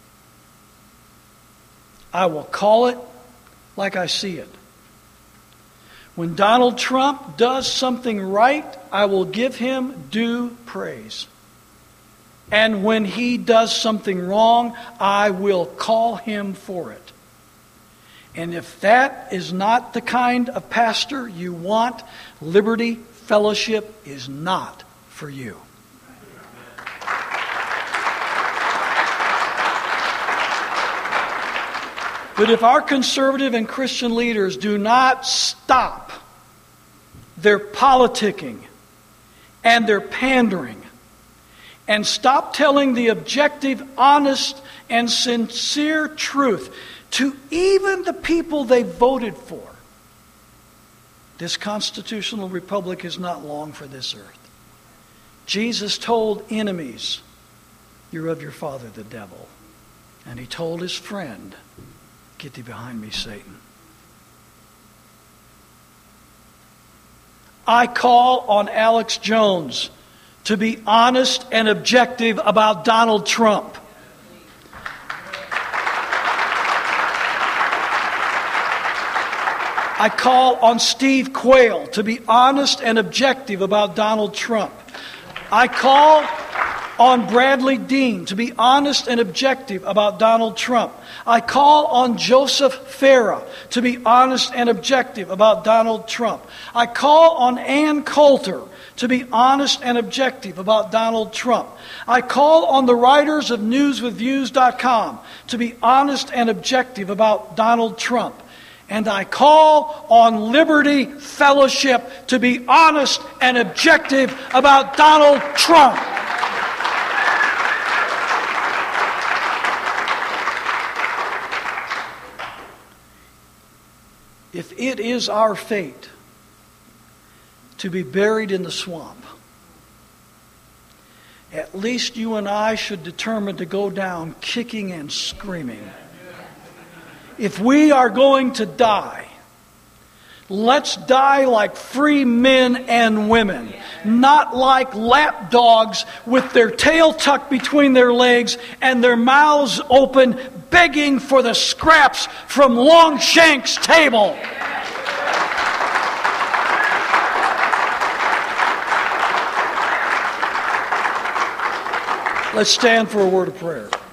S1: I will call it like I see it. When Donald Trump does something right, I will give him due praise. And when he does something wrong, I will call him for it. And if that is not the kind of pastor you want, Liberty Fellowship is not for you. But if our conservative and Christian leaders do not stop their politicking and their pandering and stop telling the objective, honest, and sincere truth to even the people they voted for, this constitutional republic is not long for this earth. Jesus told enemies, "You're of your father the devil." And he told his friend, "Get thee behind me, Satan." I call on Alex Jones to be honest and objective about Donald Trump. I call on Steve Quayle to be honest and objective about Donald Trump. I call on Bradley Dean to be honest and objective about Donald Trump. I call on Joseph Farah to be honest and objective about Donald Trump. I call on Ann Coulter to be honest and objective about Donald Trump. I call on the writers of newswithviews.com to be honest and objective about Donald Trump. And I call on Liberty Fellowship to be honest and objective about Donald Trump. If it is our fate to be buried in the swamp, at least you and I should determine to go down kicking and screaming. If we are going to die, let's die like free men and women, not like lap dogs with their tail tucked between their legs and their mouths open, begging for the scraps from Longshank's table. Let's stand for a word of prayer.